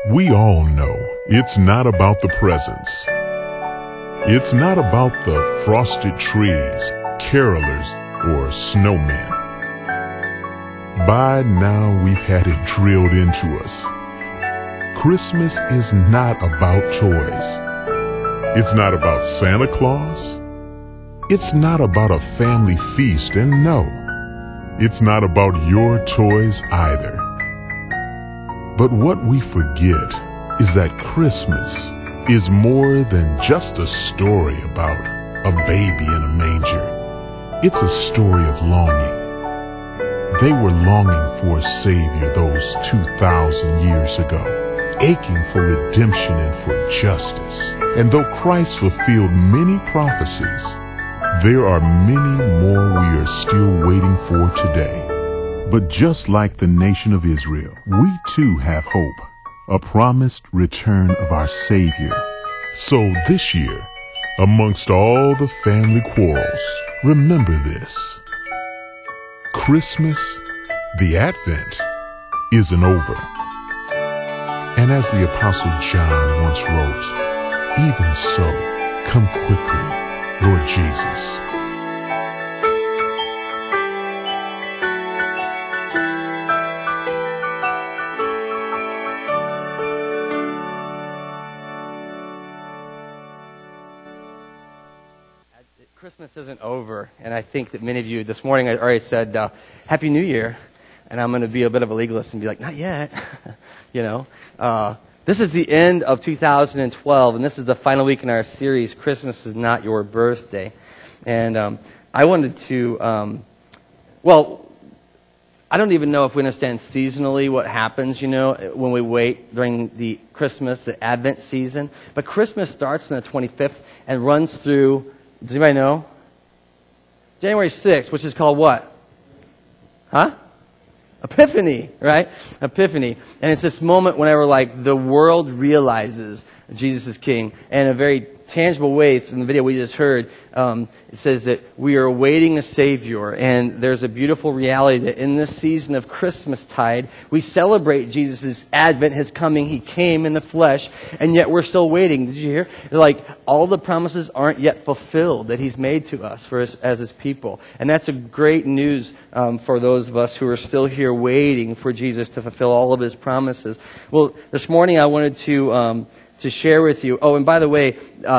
We all know it's not about the presents. It's not about the frosted trees, carolers, or snowmen. By now we've had it drilled into us. Christmas is not about toys. It's not about Santa Claus. It's not about a family feast, and no, it's not about your toys either. But what we forget is that Christmas is more than just a story about a baby in a manger. It's a story of longing. They were longing for a Savior those 2,000 years ago, aching for redemption and for justice. And though Christ fulfilled many prophecies, there are many more we are still waiting for today. But just like the nation of Israel, we too have hope, a promised return of our Savior. So this year, amongst all the family quarrels, remember this. Christmas, the Advent, isn't over. And as the Apostle John once wrote, even so, come quickly, Lord Jesus. Christmas isn't over, and I think that many of you this morning I already said Happy New Year, and I'm going to be a bit of a legalist and be like, not yet, This is the end of 2012, and this is the final week in our series, Christmas is Not Your Birthday. And I wanted to, I don't even know if we understand seasonally what happens, when we wait during the Christmas, the Advent season. But Christmas starts on the 25th and runs through, does anybody know? January 6th, which is called what? Epiphany, right? Epiphany. And it's this moment whenever the world realizes Jesus is King. And in a very tangible way, from the video we just heard, it says that we are awaiting a Savior. And there's a beautiful reality that in this season of Christmastide, we celebrate Jesus' advent, His coming. He came in the flesh, and yet we're still waiting. Did you hear? All the promises aren't yet fulfilled that He's made to us as His people. And that's a great news for those of us who are still here waiting for Jesus to fulfill all of His promises. Well, this morning I wanted to share with you. Oh, and by the way,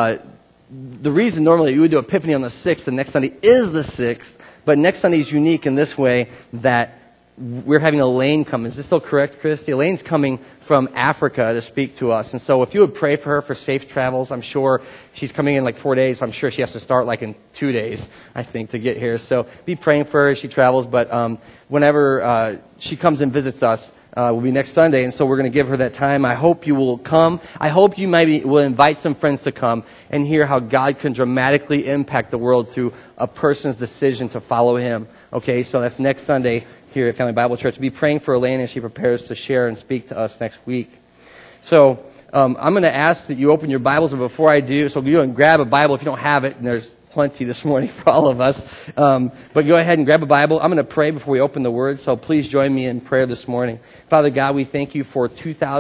the reason normally you would do Epiphany on the 6th, and next Sunday is the 6th, but next Sunday is unique in this way that we're having Elaine come. Is this still correct, Christy? Elaine's coming from Africa to speak to us. And so if you would pray for her for safe travels, I'm sure she's coming in 4 days. So I'm sure she has to start in 2 days, I think, to get here. So be praying for her as she travels. But whenever she comes and visits us, will be next Sunday, and so we're going to give her that time. I hope you will come. I hope you will invite some friends to come and hear how God can dramatically impact the world through a person's decision to follow Him. Okay, so that's next Sunday here at Family Bible Church. Be praying for Elaine as she prepares to share and speak to us next week. So I'm going to ask that you open your Bibles, and before I do, so go and grab a Bible if you don't have it, and there's plenty this morning for all of us. But go ahead and grab a Bible. I'm going to pray before we open the Word, so please join me in prayer this morning. Father God, we thank you for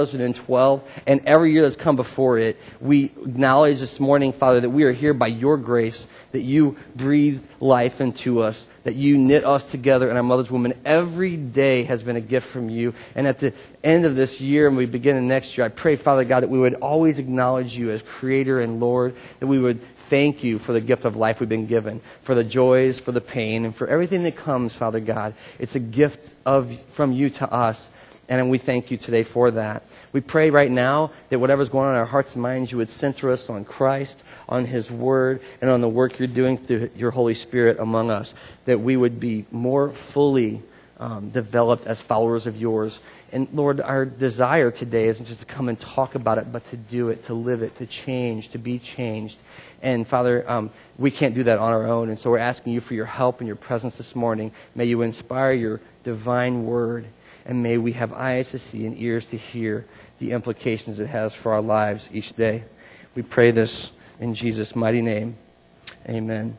2012 and every year that's come before it. We acknowledge this morning, Father, that we are here by your grace, that you breathe life into us, that you knit us together in our mother's womb. And every day has been a gift from you. And at the end of this year, and we begin the next year, I pray, Father God, that we would always acknowledge you as Creator and Lord, that we would thank you for the gift of life we've been given, for the joys, for the pain, and for everything that comes, Father God. It's a gift from you to us, and we thank you today for that. We pray right now that whatever's going on in our hearts and minds, you would center us on Christ, on His Word, and on the work you're doing through your Holy Spirit among us, that we would be more fully developed as followers of yours. And Lord, our desire today isn't just to come and talk about it, but to do it, to live it, to change, to be changed. And Father, we can't do that on our own. And so we're asking you for your help and your presence this morning. May you inspire your divine word. And may we have eyes to see and ears to hear the implications it has for our lives each day. We pray this in Jesus' mighty name. Amen.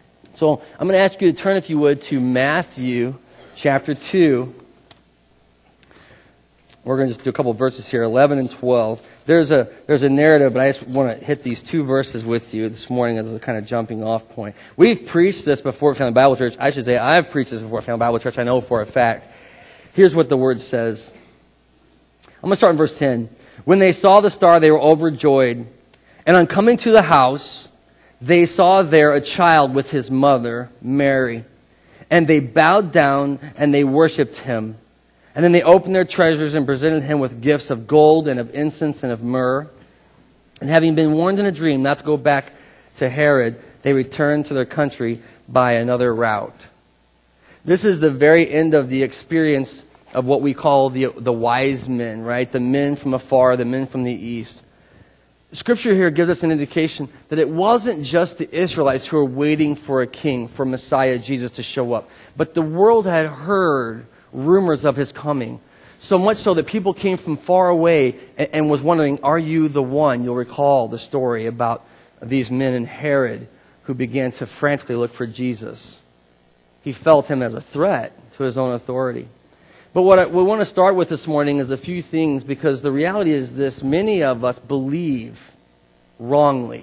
So I'm going to ask you to turn, if you would, to Matthew chapter 2. We're going to just do a couple of verses here, 11 and 12. There's a narrative, but I just want to hit these two verses with you this morning as a kind of jumping off point. We've preached this before at Family Bible Church. I should say I've preached this before at Family Bible Church. I know for a fact. Here's what the Word says. I'm going to start in verse 10. When they saw the star, they were overjoyed. And on coming to the house, they saw there a child with his mother, Mary. And they bowed down and they worshipped him. And then they opened their treasures and presented him with gifts of gold and of incense and of myrrh. And having been warned in a dream not to go back to Herod, they returned to their country by another route. This is the very end of the experience of what we call the wise men, right? The men from afar, the men from the east. Scripture here gives us an indication that it wasn't just the Israelites who were waiting for a king, for Messiah Jesus to show up. But the world had heard rumors of his coming. So much so that people came from far away and was wondering, are you the one? You'll recall the story about these men in Herod who began to frantically look for Jesus. He felt him as a threat to his own authority. But what we want to start with this morning is a few things, because the reality is this: many of us believe wrongly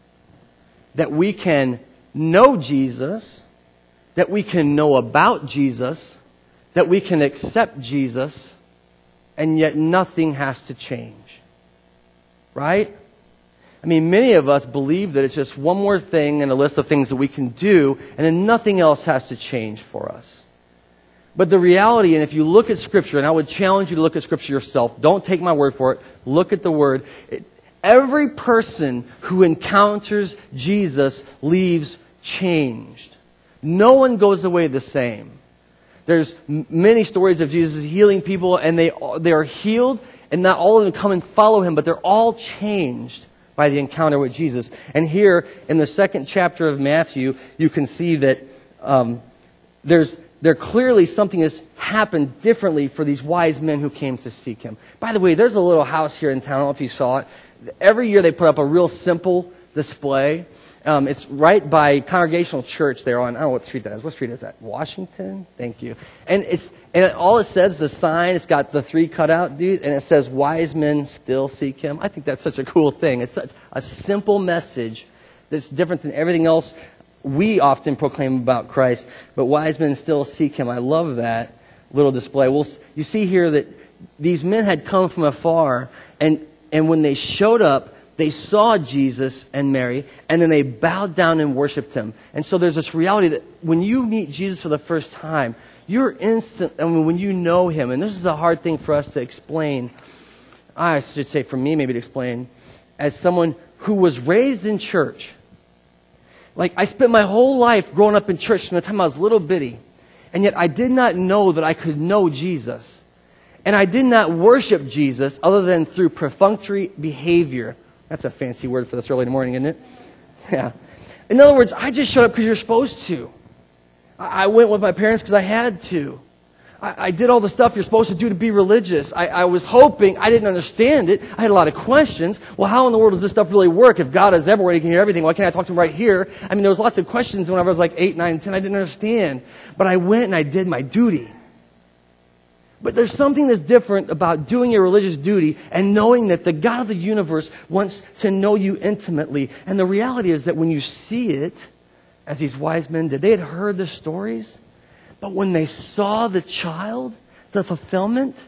that we can know Jesus, that we can know about Jesus, that we can accept Jesus, and yet nothing has to change. Right? I mean, many of us believe that it's just one more thing in a list of things that we can do, and then nothing else has to change for us. But the reality, and if you look at Scripture, and I would challenge you to look at Scripture yourself, don't take my word for it, look at the Word. Every person who encounters Jesus leaves changed. No one goes away the same. There's many stories of Jesus healing people, and they are healed, and not all of them come and follow Him, but they're all changed by the encounter with Jesus. And here, in the second chapter of Matthew, you can see that there clearly something has happened differently for these wise men who came to seek Him. By the way, there's a little house here in town, I don't know if you saw it. Every year they put up a real simple display. It's right by Congregational Church there on, I don't know what street that is. What street is that? Washington? Thank you. And all it says, the sign, it's got the 3 cutout dudes, and it says, wise men still seek Him. I think that's such a cool thing. It's such a simple message that's different than everything else we often proclaim about Christ, but wise men still seek Him. I love that little display. Well, you see here that these men had come from afar, and when they showed up, they saw Jesus and Mary, and then they bowed down and worshipped Him. And so there's this reality that when you meet Jesus for the first time, you're instant, when you know Him, and this is a hard thing for us to explain, I should say for me maybe to explain, as someone who was raised in church. Like, I spent my whole life growing up in church from the time I was little bitty. And yet I did not know that I could know Jesus. And I did not worship Jesus other than through perfunctory behavior. That's a fancy word for this early in the morning, isn't it? Yeah. In other words, I just showed up because you're supposed to. I went with my parents because I had to. I did all the stuff you're supposed to do to be religious. I was hoping. I didn't understand it. I had a lot of questions. Well, how in the world does this stuff really work? If God is everywhere, He can hear everything, why can't I talk to Him right here? I mean, there was lots of questions when I was like 8, 9, 10. I didn't understand. But I went and I did my duty. But there's something that's different about doing your religious duty and knowing that the God of the universe wants to know you intimately. And the reality is that when you see it, as these wise men did, they had heard the stories. But when they saw the child, the fulfillment,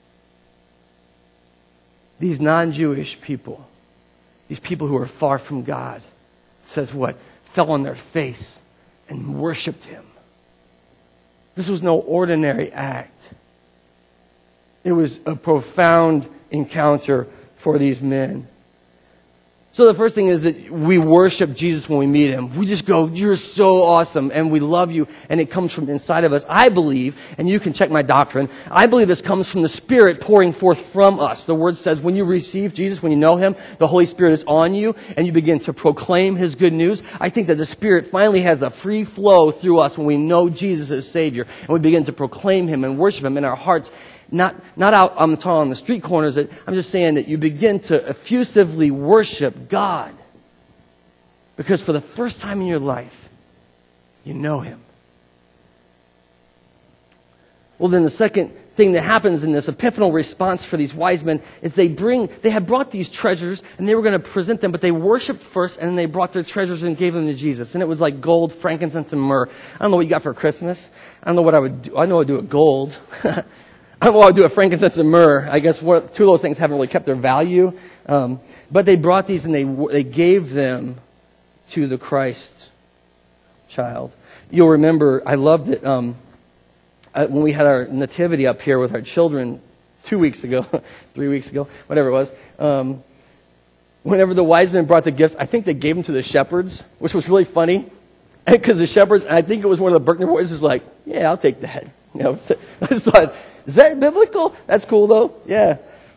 these non-Jewish people, these people who are far from God, it says what? Fell on their face and worshipped Him. This was no ordinary act. It was a profound encounter for these men. So the first thing is that we worship Jesus when we meet Him. We just go, you're so awesome, and we love you, and it comes from inside of us. I believe, and you can check my doctrine, I believe this comes from the Spirit pouring forth from us. The Word says when you receive Jesus, when you know Him, the Holy Spirit is on you, and you begin to proclaim His good news. I think that the Spirit finally has a free flow through us when we know Jesus as Savior, and we begin to proclaim Him and worship Him in our hearts. Not out on the street corners. I'm just saying that you begin to effusively worship God. Because for the first time in your life, you know Him. Well, then the second thing that happens in this epiphanal response for these wise men is they had brought these treasures and they were going to present them, but they worshiped first and then they brought their treasures and gave them to Jesus. And it was like gold, frankincense, and myrrh. I don't know what you got for Christmas. I don't know what I would do. I know I'd do with gold. I don't know what I would do with frankincense and myrrh. I guess two of those things haven't really kept their value. But they brought these and they gave them to the Christ child. You'll remember, I loved it. When we had our nativity up here with our children 2 weeks ago, 3 weeks ago, whatever it was, whenever the wise men brought the gifts, I think they gave them to the shepherds, which was really funny. Because the shepherds, and I think it was one of the Berkner boys, was like, yeah, I'll take that. I just thought, is that biblical? That's cool, though. Yeah.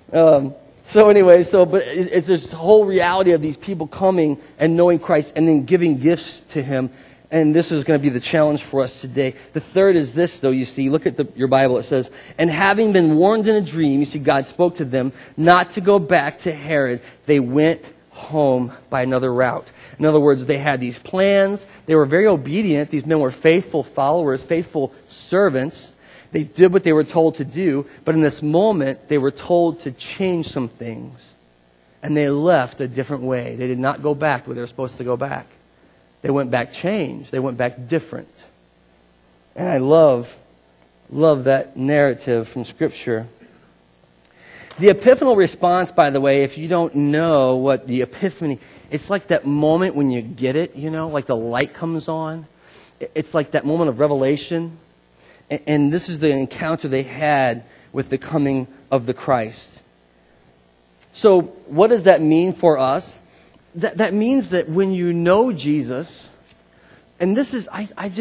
So anyway, but it's this whole reality of these people coming and knowing Christ and then giving gifts to Him. And this is going to be the challenge for us today. The third is this, though, you see. Look at your Bible. It says, and having been warned in a dream, you see, God spoke to them not to go back to Herod. They went home by another route. In other words, they had these plans. They were very obedient. These men were faithful followers, faithful servants. They did what they were told to do. But in this moment, they were told to change some things. And they left a different way. They did not go back where they were supposed to go back. They went back changed. They went back different. And I love that narrative from Scripture. The epiphanal response, by the way, if you don't know what the epiphany, it's like that moment when you get it, like the light comes on. It's like that moment of revelation. And this is the encounter they had with the coming of the Christ. So what does that mean for us? That means that when you know Jesus, and this is,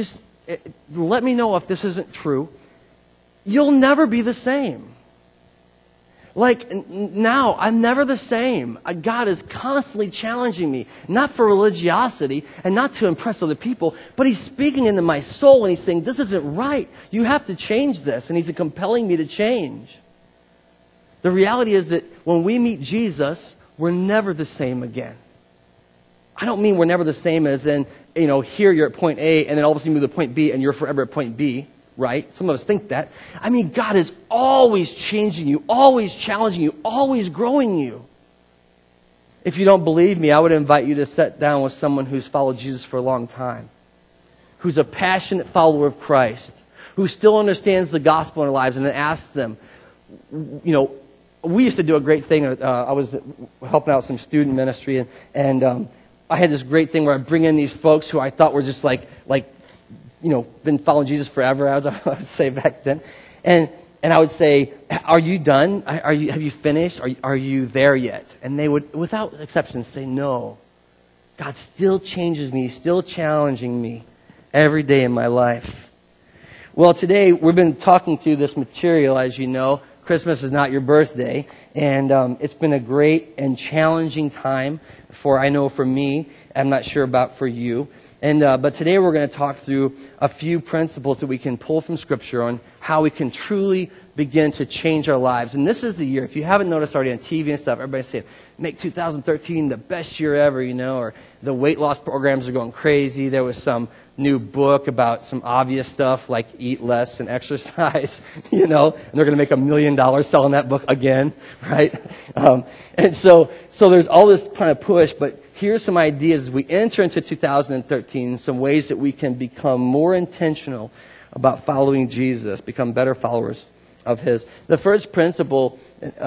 let me know if this isn't true, you'll never be the same. Like now, I'm never the same. God is constantly challenging me, not for religiosity and not to impress other people, but He's speaking into my soul and He's saying, this isn't right. You have to change this. And He's compelling me to change. The reality is that when we meet Jesus, we're never the same again. I don't mean we're never the same as in, here you're at point A and then all of a sudden you move to point B and you're forever at point B, right? Some of us think that. I mean, God is always changing you, always challenging you, always growing you. If you don't believe me, I would invite you to sit down with someone who's followed Jesus for a long time, who's a passionate follower of Christ, who still understands the gospel in their lives, and then ask them, we used to do a great thing. I was helping out some student ministry, and I had this great thing where I bring in these folks who I thought were just been following Jesus forever, as I would say back then. And I would say, are you done? Have you finished? Are you there yet? And they would, without exception, say, no. God still changes me, still challenging me every day in my life. Well, today we've been talking through this material, as you know. Christmas is not your birthday, and it's been a great and challenging time for me. I'm not sure about for you. But today we're going to talk through a few principles that we can pull from Scripture on how we can truly begin to change our lives. And this is the year. If you haven't noticed already on TV and stuff, everybody's saying, make 2013 the best year ever, or the weight loss programs are going crazy. There was some new book about some obvious stuff like eat less and exercise, and they're going to make $1 million selling that book again, right? And so there's all this kind of push, but here's some ideas as we enter into 2013, some ways that we can become more intentional about following Jesus, become better followers of His. The first principle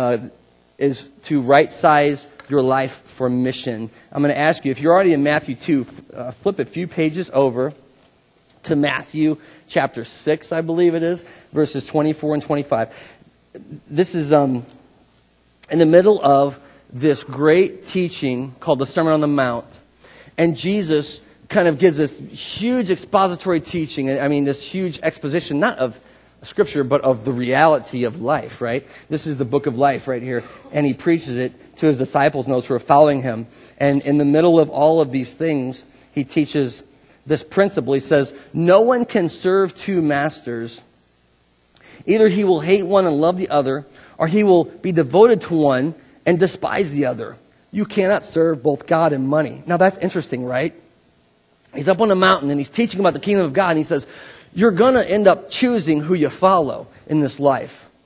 is to right-size your life for mission. I'm going to ask you, if you're already in Matthew 2, flip a few pages over to Matthew chapter 6, I believe it is, verses 24 and 25. This is in the middle of this great teaching called the Sermon on the Mount. And Jesus kind of gives this huge expository teaching, this huge exposition, not of Scripture, but of the reality of life, right? This is the book of life right here. And He preaches it to His disciples and those who are following Him. And in the middle of all of these things, He teaches this principle. He says, no one can serve two masters. Either he will hate one and love the other, or he will be devoted to one and despise the other. You cannot serve both God and money. Now that's interesting, right? He's up on the mountain and He's teaching about the kingdom of God, and He says, you're going to end up choosing who you follow in this life.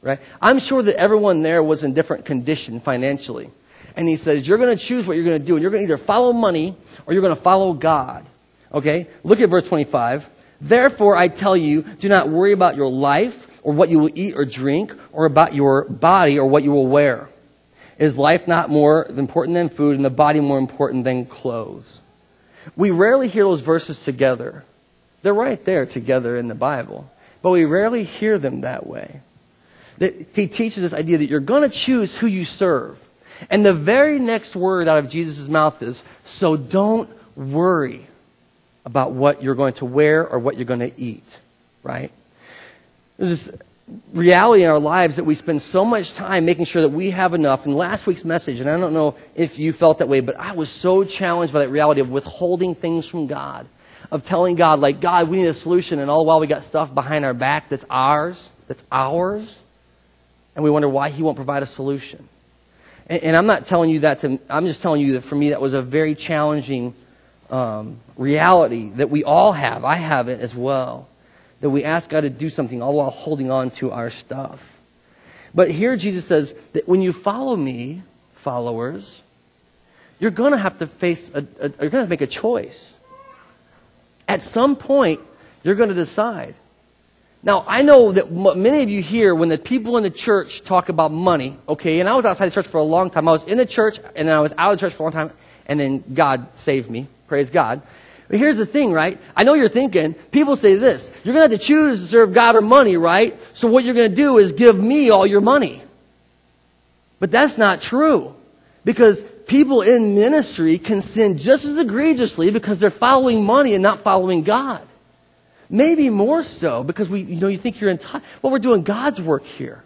right? I'm sure that everyone there was in different condition financially. And he says, you're going to choose what you're going to do. And you're going to either follow money or you're going to follow God. Okay? Look at verse 25. Therefore, I tell you, do not worry about your life or what you will eat or drink, or about your body or what you will wear. Is life not more important than food, and the body more important than clothes? We rarely hear those verses together. They're right there together in the Bible. But we rarely hear them that way. That he teaches this idea that you're going to choose who you serve. And the very next word out of Jesus' mouth is, so don't worry about what you're going to wear or what you're going to eat. Right? There's this reality in our lives that we spend so much time making sure that we have enough. In last week's message, and I don't know if you felt that way, but I was so challenged by that reality of withholding things from God. Of telling God, like, God, we need a solution, and all the while we got stuff behind our back that's ours, and we wonder why He won't provide a solution. And I'm not telling you that I'm just telling you that for me that was a very challenging reality that we all have. I have it as well. That we ask God to do something all while holding on to our stuff. But here Jesus says that when you follow me, followers, you're going to have to you're going to make a choice. At some point, you're going to decide. Now, I know that many of you here, when the people in the church talk about money, okay, and I was outside the church for a long time. I was in the church, and then I was out of the church for a long time, and then God saved me. Praise God. But here's the thing, right? I know you're thinking, people say this, you're going to have to choose to serve God or money, right? So what you're going to do is give me all your money. But that's not true. Because people in ministry can sin just as egregiously because they're following money and not following God. Maybe more so because you think you're entitled. Well, we're doing God's work here.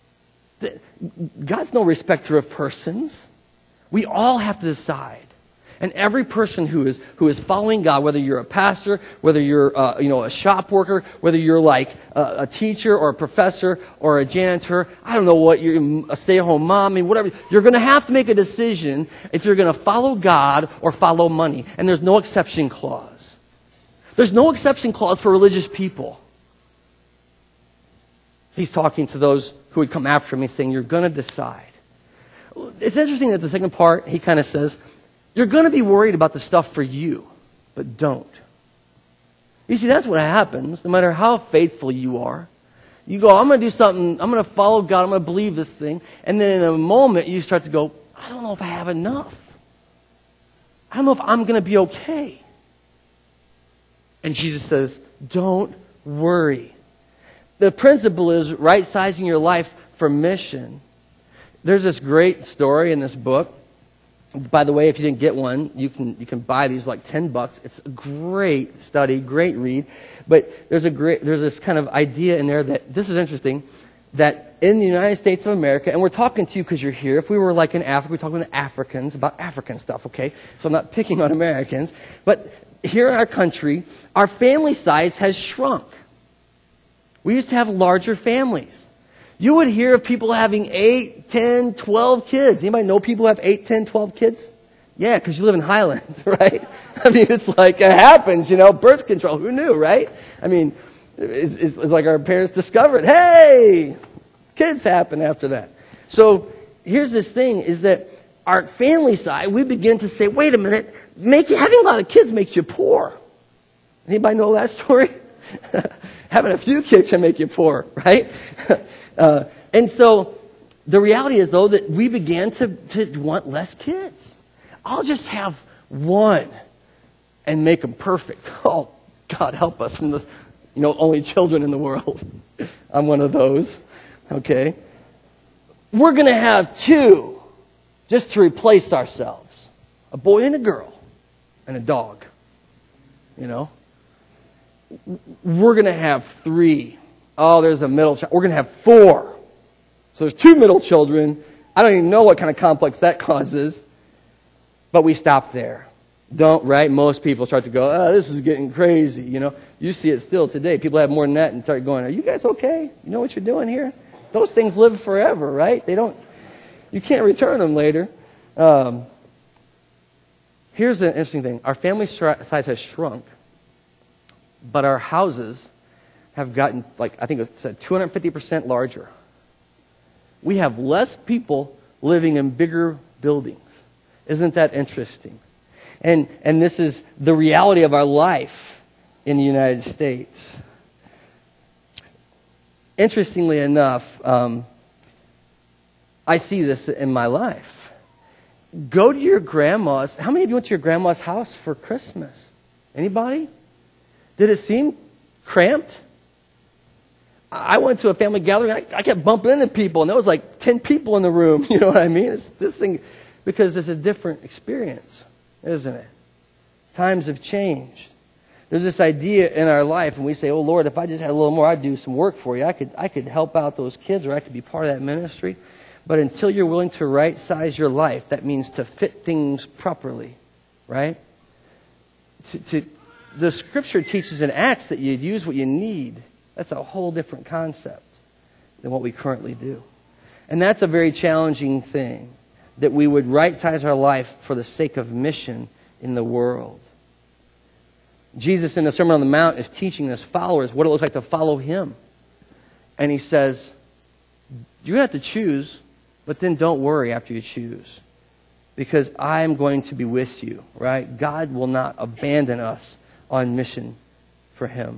God's no respecter of persons. We all have to decide. And every person who is following God, whether you're a pastor, whether you're a shop worker, whether you're like a teacher or a professor or a janitor, I don't know what, you're a stay-at-home mom, whatever, you're going to have to make a decision if you're going to follow God or follow money. And there's no exception clause. There's no exception clause for religious people. He's talking to those who would come after me, saying, you're going to decide. It's interesting that the second part, he kind of says, you're going to be worried about the stuff for you, but don't. You see, that's what happens, no matter how faithful you are. You go, I'm going to do something, I'm going to follow God, I'm going to believe this thing, and then in a moment you start to go, I don't know if I have enough. I don't know if I'm going to be okay. And Jesus says, don't worry. The principle is right-sizing your life for mission. There's this great story in this book. By the way, if you didn't get one, you can buy these like $10. It's a great study, great read. But there's this kind of idea in there that this is interesting, that in the United States of America, and we're talking to you because you're here. If we were like in Africa, we're talking to Africans about African stuff, okay? So I'm not picking on Americans, but here in our country, our family size has shrunk. We used to have larger families. You would hear of people having 8, 10, 12 kids. Anybody know people who have 8, 10, 12 kids? Yeah, because you live in Highland, right? I mean, it's like it happens, birth control. Who knew, right? I mean, it's like our parents discovered, hey, kids happen after that. So here's this thing, is that our family side, we begin to say, wait a minute, having a lot of kids makes you poor. Anybody know that story? Having a few kids can make you poor, right? And so the reality is, though, that we began to want less kids. I'll just have one and make them perfect. Oh, God help us from the only children in the world. I'm one of those. Okay. We're going to have 2 just to replace ourselves. A boy and a girl and a dog. We're going to have 3. Oh, there's a middle child. We're going to have 4. So there's 2 middle children. I don't even know what kind of complex that causes. But we stop there. Right? Most people start to go, oh, this is getting crazy. You see it still today. People have more than that and start going, are you guys okay? You know what you're doing here? Those things live forever, right? You can't return them later. Here's an interesting thing. Our family size has shrunk, but our houses have gotten, I think it said 250% larger. we have less people living in bigger buildings. Isn't that interesting? And this is the reality of our life in the United States. Interestingly enough, I see this in my life. Go to your grandma's. How many of you went to your grandma's house for Christmas? Anybody? Did it seem cramped? I went to a family gathering. I kept bumping into people, and there was like 10 people in the room. You know what I mean? It's this thing, because it's a different experience, isn't it? Times have changed. There's this idea in our life, and we say, "Oh Lord, if I just had a little more, I'd do some work for you. I could help out those kids, or I could be part of that ministry." But until you're willing to right size your life, that means to fit things properly, right? The Scripture teaches in Acts that you use what you need. That's a whole different concept than what we currently do. And that's a very challenging thing, that we would right-size our life for the sake of mission in the world. Jesus in the Sermon on the Mount is teaching his followers what it looks like to follow him. And he says, you're going to have to choose, but then don't worry after you choose, because I am going to be with you, right? God will not abandon us on mission for him.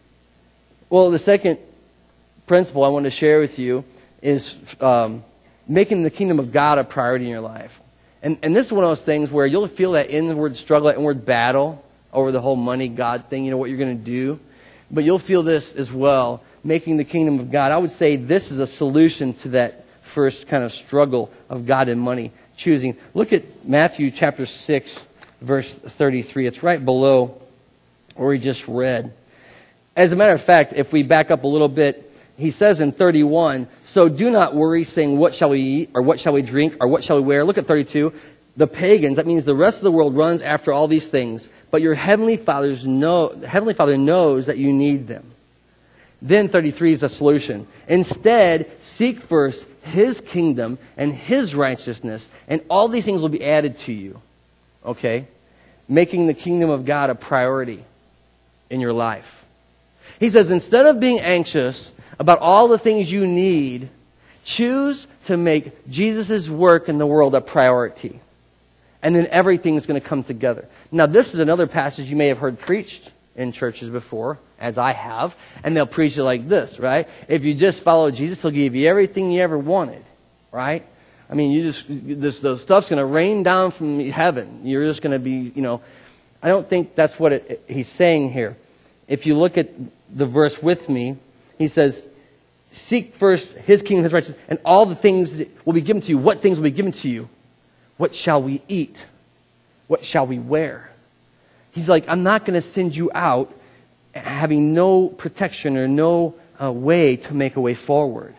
Well, the second principle I want to share with you is making the kingdom of God a priority in your life. And this is one of those things where you'll feel that inward struggle, that inward battle over the whole money God thing, what you're going to do. But you'll feel this as well, making the kingdom of God. I would say this is a solution to that first kind of struggle of God and money, choosing. Look at Matthew chapter 6, verse 33. It's right below where we just read. As a matter of fact, if we back up a little bit, he says in 31, so do not worry, saying, what shall we eat, or what shall we drink, or what shall we wear? Look at 32. The pagans, that means the rest of the world, runs after all these things, but your heavenly Father knows that you need them. Then 33 is a solution. Instead, seek first his kingdom and his righteousness, and all these things will be added to you. Okay? Making the kingdom of God a priority in your life. He says, instead of being anxious about all the things you need, choose to make Jesus' work in the world a priority. And then everything's going to come together. Now, this is another passage you may have heard preached in churches before, as I have. And they'll preach it like this, right? If you just follow Jesus, he'll give you everything you ever wanted, right? I mean, the stuff's going to rain down from heaven. You're just going to be, I don't think that's what he's saying here. If you look at the verse with me, he says, seek first his kingdom, his righteousness, and all the things that will be given to you. What things will be given to you? What shall we eat? What shall we wear? He's like, I'm not going to send you out having no protection or no way to make a way forward.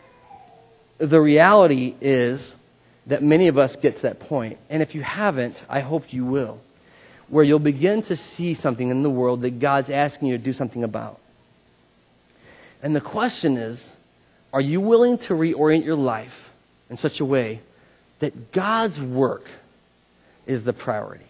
The reality is that many of us get to that point. And if you haven't, I hope you will. Where you'll begin to see something in the world that God's asking you to do something about. And the question is, are you willing to reorient your life in such a way that God's work is the priority?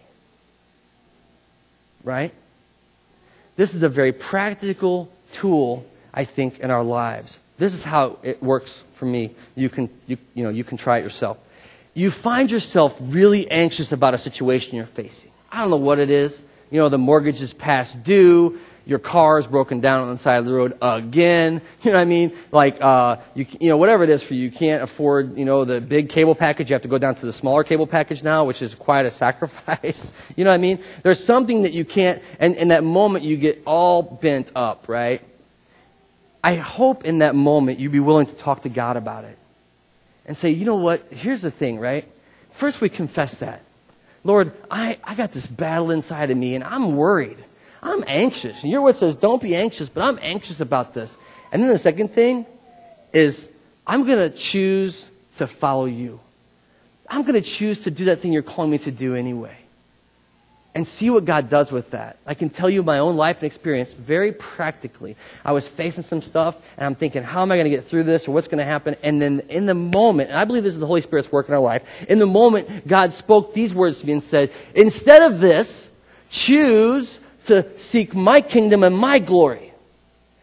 Right? This is a very practical tool, I think, in our lives. This is how it works for me. You can try it yourself. You find yourself really anxious about a situation you're facing. I don't know what it is. The mortgage is past due. Your car is broken down on the side of the road again. You know what I mean? Like, whatever it is for you. You can't afford, the big cable package. You have to go down to the smaller cable package now, which is quite a sacrifice. You know what I mean? There's something that you can't, and in that moment you get all bent up, right? I hope in that moment you'd be willing to talk to God about it. And say, you know what? Here's the thing, right? First we confess that. Lord, I got this battle inside of me, and I'm worried. I'm anxious. And your word says, don't be anxious, but I'm anxious about this. And then the second thing is, I'm going to choose to follow you. I'm going to choose to do that thing you're calling me to do anyway. And see what God does with that. I can tell you my own life and experience very practically. I was facing some stuff, and I'm thinking, how am I going to get through this, or what's going to happen? And then in the moment, and I believe this is the Holy Spirit's work in our life, in the moment, God spoke these words to me and said, instead of this, choose to seek my kingdom and my glory.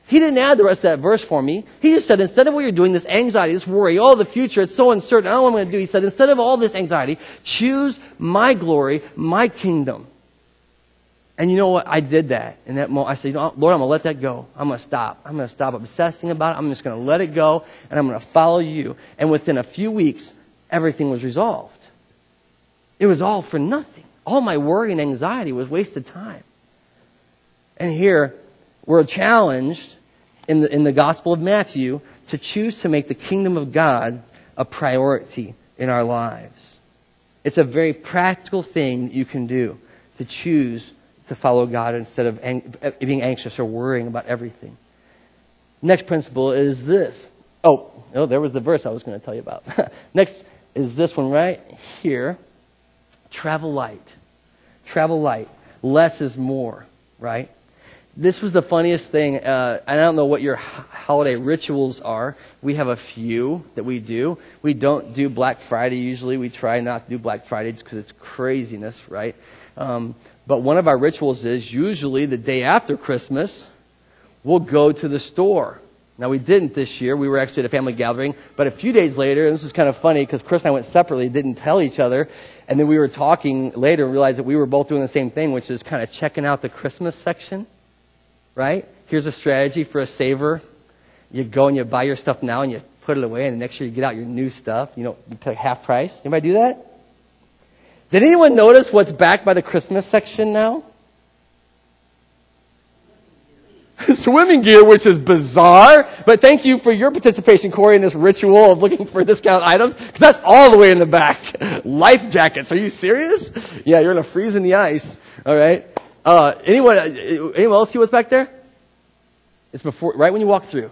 He didn't add the rest of that verse for me. He just said, instead of what you're doing, this anxiety, this worry, the future, it's so uncertain, I don't know what I'm going to do. He said, instead of all this anxiety, choose my glory, my kingdom. And you know what? I did that. In that moment, I said, Lord, I'm going to let that go. I'm going to stop. I'm going to stop obsessing about it. I'm just going to let it go, and I'm going to follow you. And within a few weeks, everything was resolved. It was all for nothing. All my worry and anxiety was wasted time. And here, we're challenged in the Gospel of Matthew to choose to make the kingdom of God a priority in our lives. It's a very practical thing that you can do, to choose to follow God instead of being anxious or worrying about everything. Next principle is this. Oh, there was the verse I was going to tell you about. Next is this one right here. Travel light. Travel light. Less is more, right? This was the funniest thing. I don't know what your holiday rituals are. We have a few that we do. We don't do Black Friday usually. We try not to do Black Friday just because it's craziness, right? But one of our rituals is usually the day after Christmas, we'll go to the store. Now, we didn't this year. We were actually at a family gathering. But a few days later, and this is kind of funny because Chris and I went separately, didn't tell each other. And then we were talking later and realized that we were both doing the same thing, which is kind of checking out the Christmas section. Right? Here's a strategy for a saver. You go and you buy your stuff now and you put it away, and the next year you get out your new stuff. You pay half price. Anybody do that? Did anyone notice what's back by the Christmas section now? Swimming gear, which is bizarre. But thank you for your participation, Corey, in this ritual of looking for discount items, because that's all the way in the back. Life jackets. Are you serious? Yeah, you're going to freeze in the ice. All right. Anyone else see what's back there? It's right when you walk through.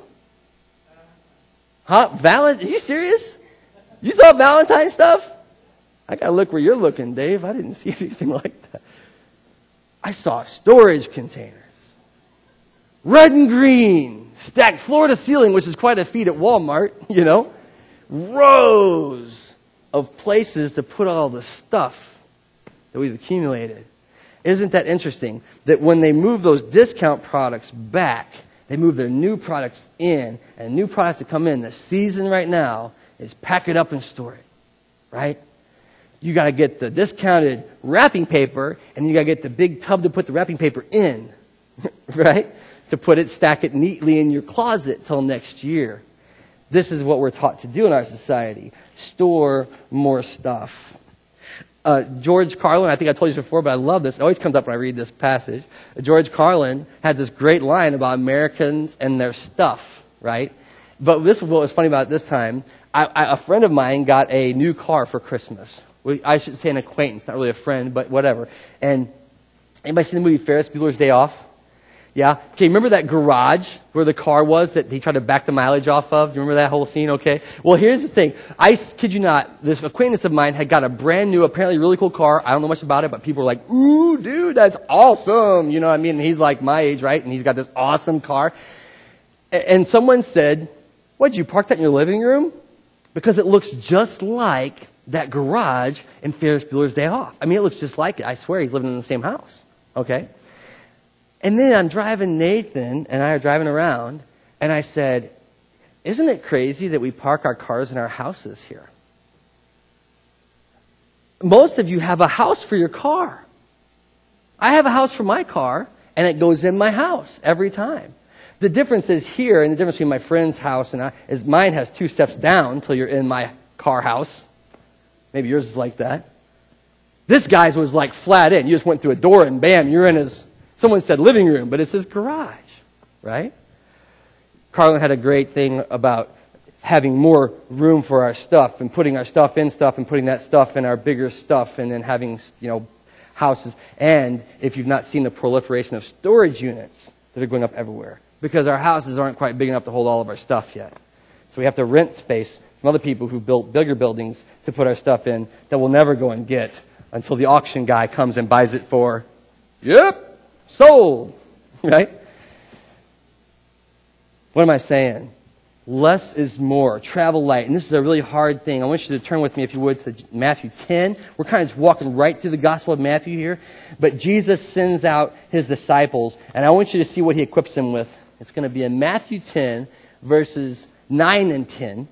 Huh? Are you serious? You saw Valentine stuff? I gotta look where you're looking, Dave. I didn't see anything like that. I saw storage containers. Red and green. Stacked floor to ceiling, which is quite a feat at Walmart, Rows of places to put all the stuff that we've accumulated. Isn't that interesting? That when they move those discount products back, they move their new products in, and new products that come in. The season right now is pack it up and store it, right? You got to get the discounted wrapping paper, and you got to get the big tub to put the wrapping paper in, right? To stack it neatly in your closet till next year. This is what we're taught to do in our society. Store more stuff. George Carlin, I think I told you before, but I love this. It always comes up when I read this passage. George Carlin had this great line about Americans and their stuff, right? But this is what was funny about it this time. A friend of mine got a new car for Christmas. I should say an acquaintance, not really a friend, but whatever. And anybody seen the movie Ferris Bueller's Day Off? Yeah? Okay, remember that garage where the car was that he tried to back the mileage off of? Do you remember that whole scene? Okay. Well, here's the thing. I kid you not, this acquaintance of mine had got a brand new, apparently really cool car. I don't know much about it, but people were like, ooh, dude, that's awesome. You know what I mean? And he's like my age, right? And he's got this awesome car. And someone said, what'd you park that in your living room? Because it looks just like that garage in Ferris Bueller's Day Off. I mean, it looks just like it. I swear he's living in the same house. Okay. And then I'm driving, Nathan and I are driving around, and I said, isn't it crazy that we park our cars in our houses here? Most of you have a house for your car. I have a house for my car, and it goes in my house every time. The difference is here, and the difference between my friend's house and I, is mine has 2 steps down until you're in my car house. Maybe yours is like that. This guy's was like flat in. You just went through a door, and bam, you're in his... Someone said living room, but it's his garage, right? Carlin had a great thing about having more room for our stuff and putting our stuff in stuff and putting that stuff in our bigger stuff and then having, houses. And if you've not seen the proliferation of storage units that are going up everywhere, because our houses aren't quite big enough to hold all of our stuff yet. So we have to rent space from other people who built bigger buildings to put our stuff in that we'll never go and get until the auction guy comes and buys it for, sold, right? What am I saying? Less is more. Travel light. And this is a really hard thing. I want you to turn with me, if you would, to Matthew 10. We're kind of just walking right through the Gospel of Matthew here. But Jesus sends out his disciples, and I want you to see what he equips them with. It's going to be in Matthew 10, verses 9 and 10.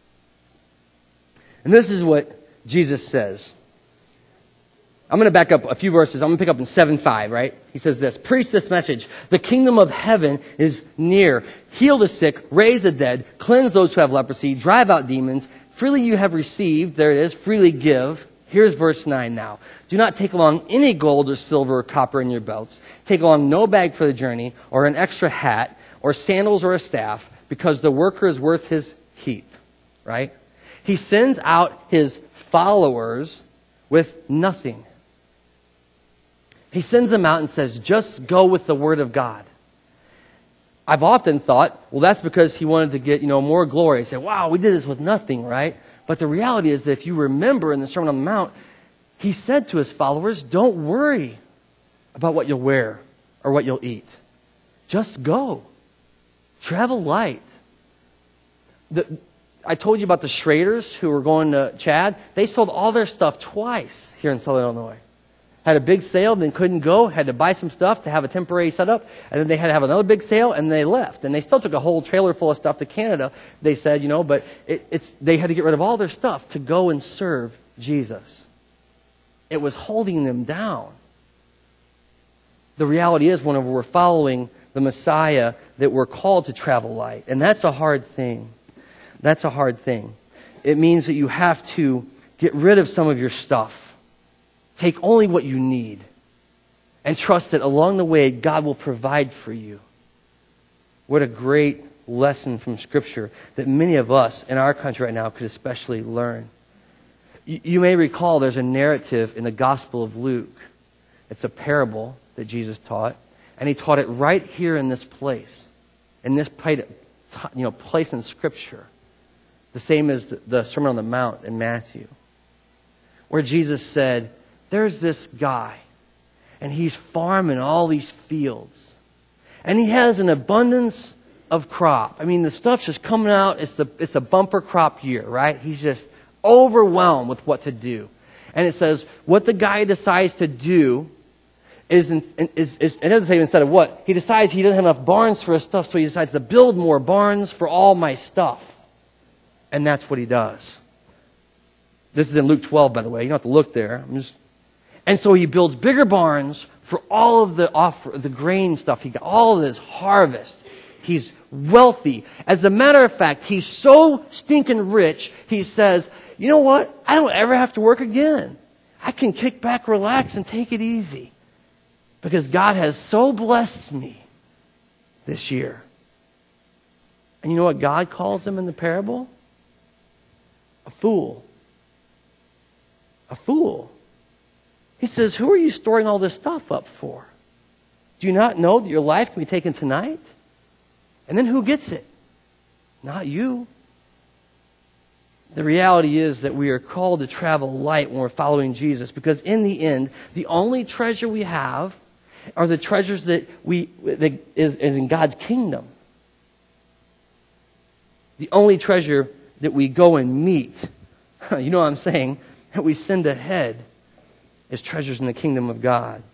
And this is what Jesus says. I'm going to back up a few verses. I'm going to pick up in 7:5, right? He says this, preach this message. The kingdom of heaven is near. Heal the sick, raise the dead, cleanse those who have leprosy, drive out demons. Freely you have received, there it is, freely give. Here's verse 9 now. Do not take along any gold or silver or copper in your belts. Take along no bag for the journey, or an extra hat, or sandals or a staff, because the worker is worth his keep, right? He sends out his followers with nothing. He sends them out and says, just go with the word of God. I've often thought, well, that's because he wanted to get, more glory. He said, wow, we did this with nothing, right? But the reality is that if you remember in the Sermon on the Mount, he said to his followers, don't worry about what you'll wear or what you'll eat. Just go. Travel light. I told you about the Schraders who were going to Chad. They sold all their stuff twice here in Southern Illinois. Had a big sale, then couldn't go, had to buy some stuff to have a temporary setup, and then they had to have another big sale, and they left. And they still took a whole trailer full of stuff to Canada, they said, but they had to get rid of all their stuff to go and serve Jesus. It was holding them down. The reality is, whenever we're following the Messiah, that we're called to travel light. And that's a hard thing. That's a hard thing. It means that you have to get rid of some of your stuff. Take only what you need and trust that along the way God will provide for you. What a great lesson from Scripture that many of us in our country right now could especially learn. You may recall there's a narrative in the Gospel of Luke. It's a parable that Jesus taught, and he taught it right here in this place, in this place in Scripture, the same as the Sermon on the Mount in Matthew, where Jesus said, there's this guy, and he's farming all these fields. And he has an abundance of crop. I mean, the stuff's just coming out. It's a bumper crop year, right? He's just overwhelmed with what to do. And it says, what the guy decides to do is it doesn't say instead of what. He decides he doesn't have enough barns for his stuff, so he decides to build more barns for all my stuff. And that's what he does. This is in Luke 12, by the way. You don't have to look there. And so he builds bigger barns for all of the grain stuff. He got all of his harvest. He's wealthy. As a matter of fact, he's so stinking rich, he says, you know what? I don't ever have to work again. I can kick back, relax, and take it easy. Because God has so blessed me this year. And you know what God calls him in the parable? A fool. A fool. He says, who are you storing all this stuff up for? Do you not know that your life can be taken tonight? And then who gets it? Not you. The reality is that we are called to travel light when we're following Jesus, because in the end, the only treasure we have are the treasures that is in God's kingdom. The only treasure that we go and meet, you know what I'm saying, that we send ahead, is treasures in the kingdom of God.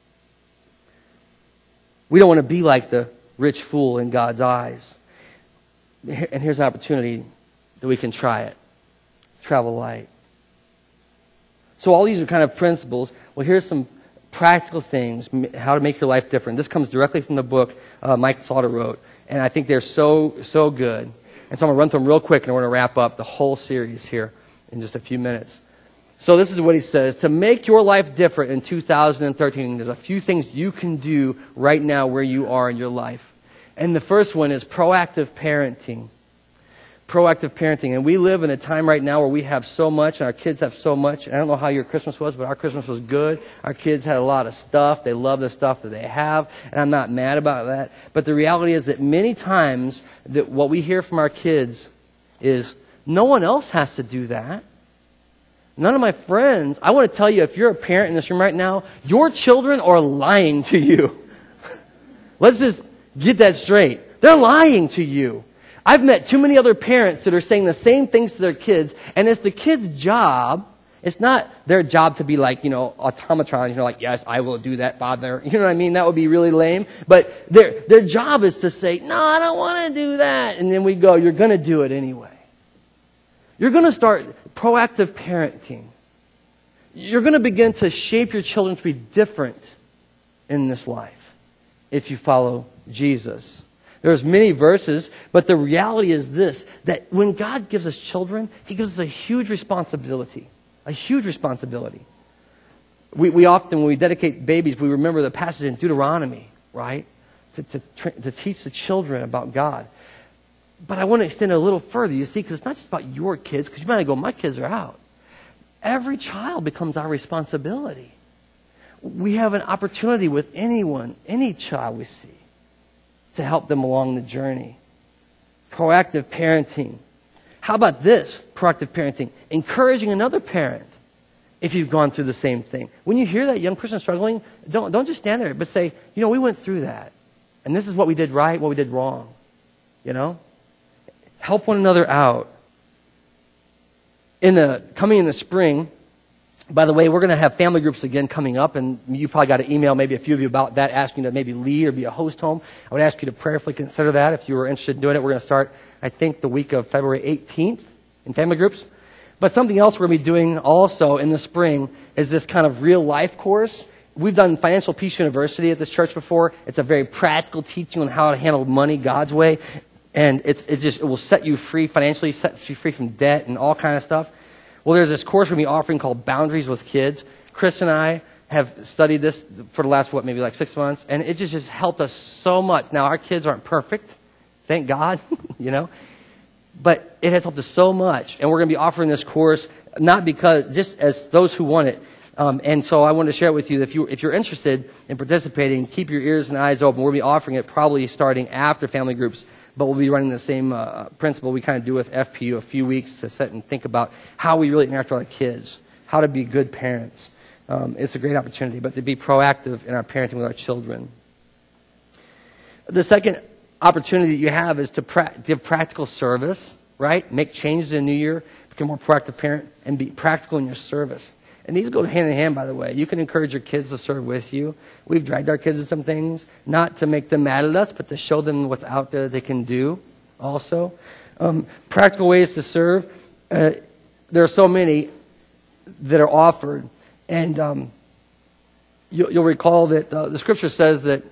We don't want to be like the rich fool in God's eyes. And here's an opportunity that we can try it. Travel light. So all these are kind of principles. Well, here's some practical things, how to make your life different. This comes directly from the book Mike Slaughter wrote. And I think they're so good. And so I'm going to run through them real quick, and we're going to wrap up the whole series here in just a few minutes. So this is what he says. To make your life different in 2013, there's a few things you can do right now where you are in your life. And the first one is proactive parenting. Proactive parenting. And we live in a time right now where we have so much and our kids have so much. And I don't know how your Christmas was, but our Christmas was good. Our kids had a lot of stuff. They love the stuff that they have. And I'm not mad about that. But the reality is that many times that what we hear from our kids is, no one else has to do that. None of my friends. I want to tell you, if you're a parent in this room right now, your children are lying to you. Let's just get that straight. They're lying to you. I've met too many other parents that are saying the same things to their kids, and it's the kid's job It's not their job to be like, automatrons, like, yes, I will do that, Father. You know what I mean? That would be really lame. But their job is to say, no, I don't want to do that. And then we go, you're going to do it anyway. You're going to start proactive parenting. You're going to begin to shape your children to be different in this life if you follow Jesus. There's many verses, but the reality is this, that when God gives us children, He gives us a huge responsibility. A huge responsibility. We often, when we dedicate babies, we remember the passage in Deuteronomy, right? To teach the children about God. But I want to extend it a little further, you see, because it's not just about your kids, because you might go, my kids are out. Every child becomes our responsibility. We have an opportunity with anyone, any child we see, to help them along the journey. Proactive parenting. How about this, proactive parenting? Encouraging another parent if you've gone through the same thing. When you hear that young person struggling, don't just stand there, but say, we went through that. And this is what we did right, what we did wrong. Help one another out. Coming in the spring, by the way, we're going to have family groups again coming up, and you probably got an email, maybe a few of you, about that, asking you to maybe lead or be a host home. I would ask you to prayerfully consider that if you were interested in doing it. We're going to start, I think, the week of February 18th in family groups. But something else we're going to be doing also in the spring is this kind of real life course. We've done Financial Peace University at this church before. It's a very practical teaching on how to handle money God's way. And it will set you free financially, set you free from debt and all kind of stuff. Well, there's this course we're going to be offering called Boundaries with Kids. Chris and I have studied this for the last, maybe like 6 months, and it just helped us so much. Now, our kids aren't perfect, thank God, but it has helped us so much. And we're going to be offering this course, not because, just as those who want it. And so I wanted to share it with you. If you're interested in participating, keep your ears and eyes open. We'll be offering it probably starting after family groups, but we'll be running the same principle we kind of do with FPU, a few weeks to sit and think about how we really interact with our kids, how to be good parents. It's a great opportunity, but to be proactive in our parenting with our children. The second opportunity that you have is to give practical service, right? Make changes in the new year, become a more proactive parent, and be practical in your service. And these go hand in hand, by the way. You can encourage your kids to serve with you. We've dragged our kids to some things, not to make them mad at us, but to show them what's out there that they can do also. Practical ways to serve. There are so many that are offered. And you'll recall that the Scripture says that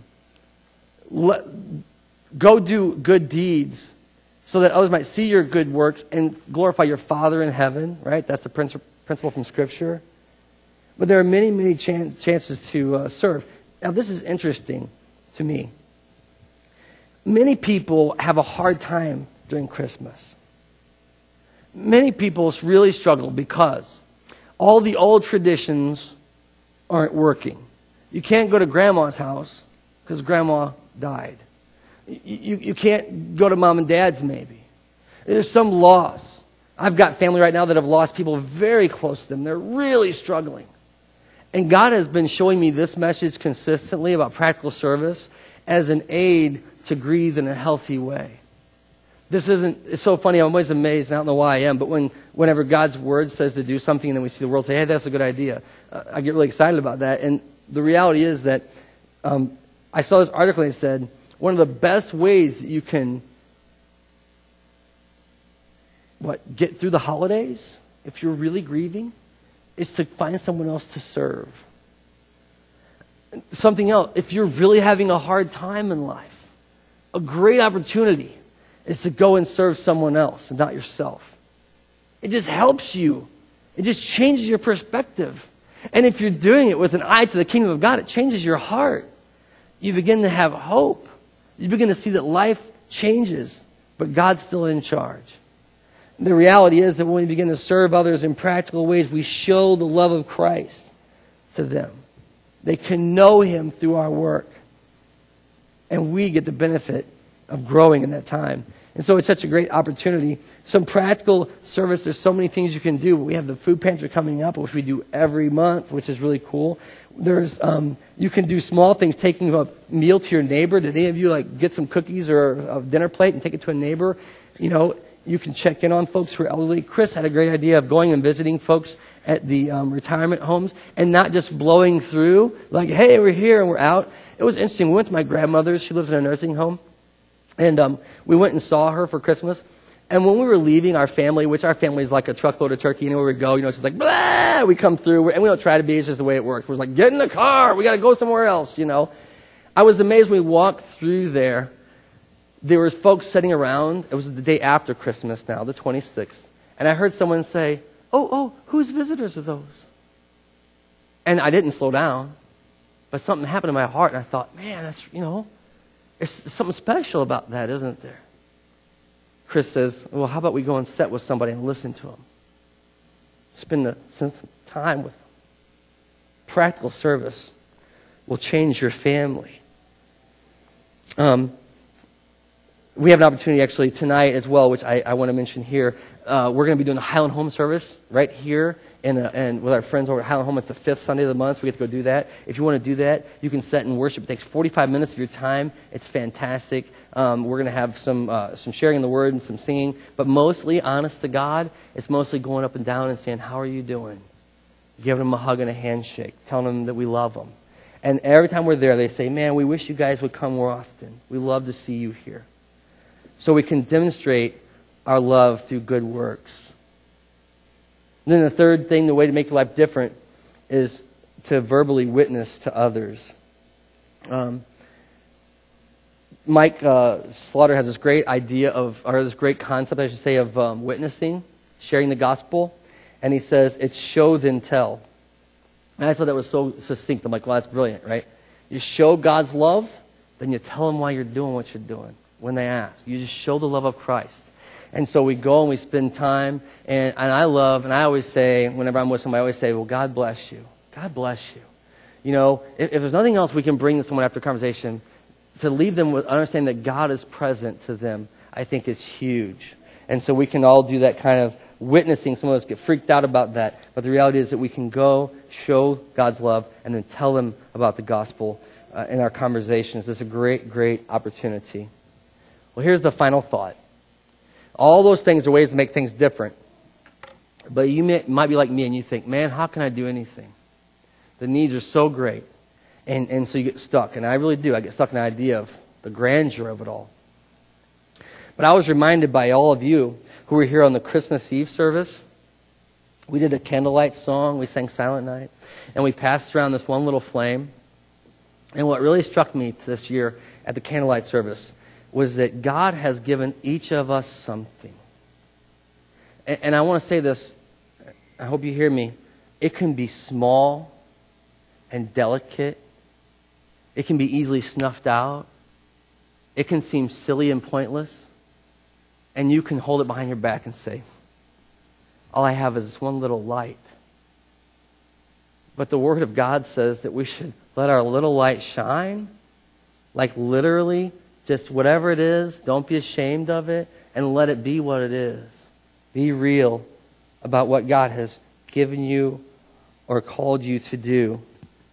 go do good deeds so that others might see your good works and glorify your Father in heaven, right? That's the principle from Scripture. But there are many, many chances to serve. Now, this is interesting to me. Many people have a hard time during Christmas. Many people really struggle because all the old traditions aren't working. You can't go to Grandma's house because Grandma died. You can't go to Mom and Dad's maybe. There's some loss. I've got family right now that have lost people very close to them. They're really struggling. And God has been showing me this message consistently about practical service as an aid to grieve in a healthy way. It's so funny, I'm always amazed, and I don't know why I am, but whenever God's Word says to do something and then we see the world say, hey, that's a good idea, I get really excited about that. And the reality is that I saw this article and it said, one of the best ways that you can get through the holidays, if you're really grieving, is to find someone else to serve. Something else, if you're really having a hard time in life, a great opportunity is to go and serve someone else and not yourself. It just helps you. It just changes your perspective. And if you're doing it with an eye to the kingdom of God, it changes your heart. You begin to have hope. You begin to see that life changes, but God's still in charge. The reality is that when we begin to serve others in practical ways, we show the love of Christ to them. They can know Him through our work. And we get the benefit of growing in that time. And so it's such a great opportunity. Some practical service, there's so many things you can do. We have the food pantry coming up, which we do every month, which is really cool. There's you can do small things, taking a meal to your neighbor. Did any of you get some cookies or a dinner plate and take it to a neighbor? You can check in on folks who are elderly. Chris had a great idea of going and visiting folks at the retirement homes and not just blowing through like, hey, we're here and we're out. It was interesting. We went to my grandmother's. She lives in a nursing home. And we went and saw her for Christmas. And when we were leaving our family, which our family is like a truckload of turkey, anywhere we go, it's just like, blah, we come through. And we don't try to be, it's just the way it works. We're like, get in the car. We got to go somewhere else, I was amazed when we walked through there. There was folks sitting around. It was the day after Christmas now, the 26th. And I heard someone say, oh, whose visitors are those? And I didn't slow down. But something happened in my heart, and I thought, man, that's, there's something special about that, isn't there? Chris says, well, how about we go and sit with somebody and listen to them? Spend some time with them. Practical service will change your family. We have an opportunity actually tonight as well, which I want to mention here. We're going to be doing a Highland Home service right here and with our friends over at Highland Home. It's the 5th Sunday of the month. So we get to go do that. If you want to do that, you can sit and worship. It takes 45 minutes of your time. It's fantastic. We're going to have some sharing in the Word and some singing. But mostly, honest to God, it's mostly going up and down and saying, how are you doing? Giving them a hug and a handshake. Telling them that we love them. And every time we're there, they say, man, we wish you guys would come more often. We love to see you here. So we can demonstrate our love through good works. And then the third thing, the way to make your life different, is to verbally witness to others. Mike Slaughter has this great idea this great concept, I should say, of witnessing, sharing the gospel. And he says, it's show then tell. And I thought that was so succinct. I'm like, well, that's brilliant, right? You show God's love, then you tell them why you're doing what you're doing. When they ask, you just show the love of Christ. And so we go and we spend time, and I always say, whenever I'm with somebody, I always say, well, God bless you. God bless you. If there's nothing else we can bring to someone after a conversation, to leave them with understanding that God is present to them, I think is huge. And so we can all do that kind of witnessing. Some of us get freaked out about that. But the reality is that we can go, show God's love, and then tell them about the gospel in our conversations. It's a great, great opportunity. Well, here's the final thought. All those things are ways to make things different. But you might be like me and you think, man, how can I do anything? The needs are so great. And so you get stuck. And I really do. I get stuck in the idea of the grandeur of it all. But I was reminded by all of you who were here on the Christmas Eve service. We did a candlelight song. We sang Silent Night. And we passed around this one little flame. And what really struck me this year at the candlelight service was that God has given each of us something. And I want to say this, I hope you hear me. It can be small and delicate. It can be easily snuffed out. It can seem silly and pointless. And you can hold it behind your back and say, all I have is this one little light. But the Word of God says that we should let our little light shine, like literally, just whatever it is, don't be ashamed of it, and let it be what it is. Be real about what God has given you or called you to do.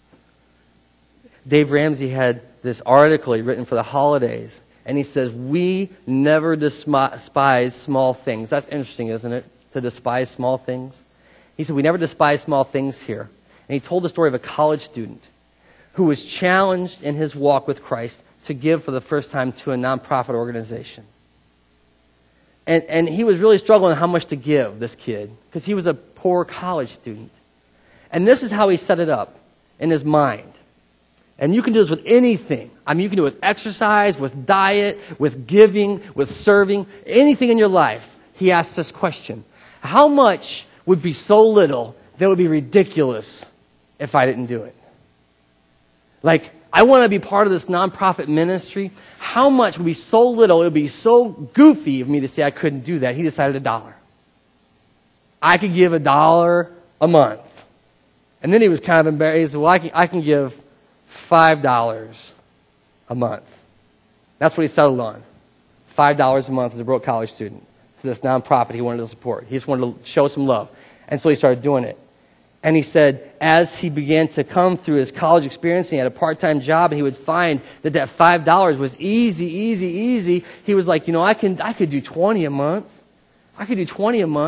Dave Ramsey had this article he written for the holidays, and he says, we never despise small things. That's interesting, isn't it? To despise small things. He said, we never despise small things here. And he told the story of a college student who was challenged in his walk with Christ to give for the first time to a nonprofit organization. And he was really struggling how much to give, this kid, because he was a poor college student. And this is how he set it up in his mind. And you can do this with anything. I mean, you can do it with exercise, with diet, with giving, with serving, anything in your life. He asked this question: how much would be so little that it would be ridiculous if I didn't do it? Like, I want to be part of this nonprofit ministry. How much would be so little, it would be so goofy of me to say I couldn't do that? He decided $1. I could give $1 a month. And then he was kind of embarrassed. He said, well, I can give $5 a month. That's what he settled on. $5 a month as a broke college student to this nonprofit he wanted to support. He just wanted to show some love. And so he started doing it. And he said, as he began to come through his college experience, he had a part-time job, and he would find that $5 was easy. He was like, I could do 20 a month. I could do 20 a month.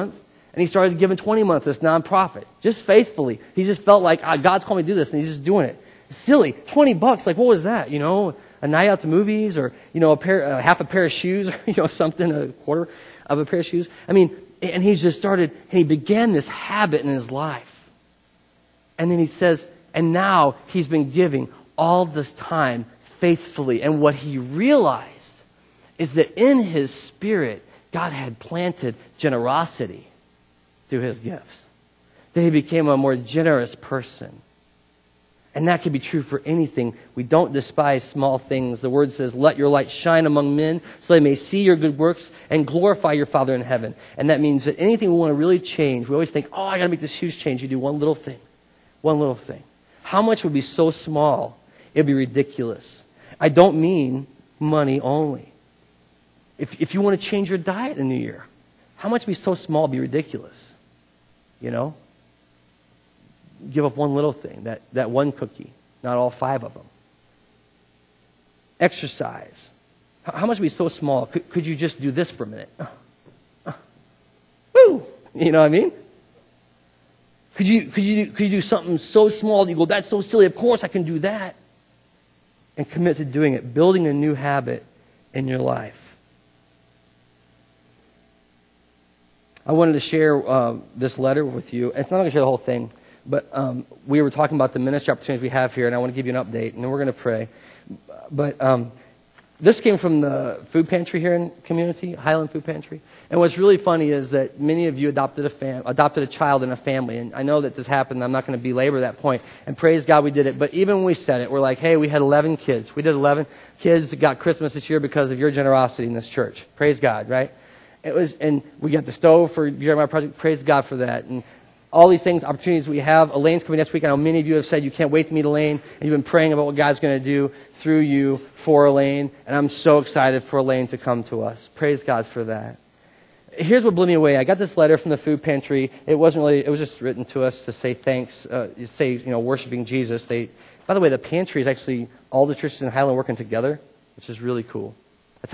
And he started giving 20 months to this nonprofit, just faithfully. He just felt like, God's called me to do this, and he's just doing it. Silly, $20, like what was that, A night out to movies, or, half a pair of shoes, or, something, a quarter of a pair of shoes. I mean, and he just started, and he began this habit in his life. And then he says, and now he's been giving all this time faithfully. And what he realized is that in his spirit, God had planted generosity through his gifts. That he became a more generous person. And that can be true for anything. We don't despise small things. The Word says, let your light shine among men so they may see your good works and glorify your Father in heaven. And that means that anything we want to really change, we always think, I got to make this huge change. You do one little thing. One little thing. How much would be so small, it would be ridiculous. I don't mean money only. If you want to change your diet in the new year, how much would be so small, it would be ridiculous. Give up one little thing, that one cookie, not all 5 of them. Exercise. How much would be so small? Could you just do this for a minute? Woo! You know what I mean? Could you do something so small that you go, that's so silly, of course I can do that. And commit to doing it, building a new habit in your life. I wanted to share this letter with you. It's not going to share the whole thing, but we were talking about the ministry opportunities we have here, and I want to give you an update, and then we're going to pray. But this came from the food pantry here in community, Highland Food Pantry. And what's really funny is that many of you adopted a child in a family, and I know that this happened. I'm not going to belabor that point. And praise God we did it. But even when we said it, we're like, hey, we had 11 kids. We did 11 kids that got Christmas this year because of your generosity in this church. Praise God, right? And we got the stove for Jeremiah Project. Praise God for that. And all these things, opportunities we have. Elaine's coming next week. I know many of you have said you can't wait to meet Elaine, and you've been praying about what God's going to do through you for Elaine. And I'm so excited for Elaine to come to us. Praise God for that. Here's what blew me away. I got this letter from the food pantry. It was just written to us to say thanks, worshiping Jesus. By the way, the pantry is actually all the churches in Highland working together, which is really cool.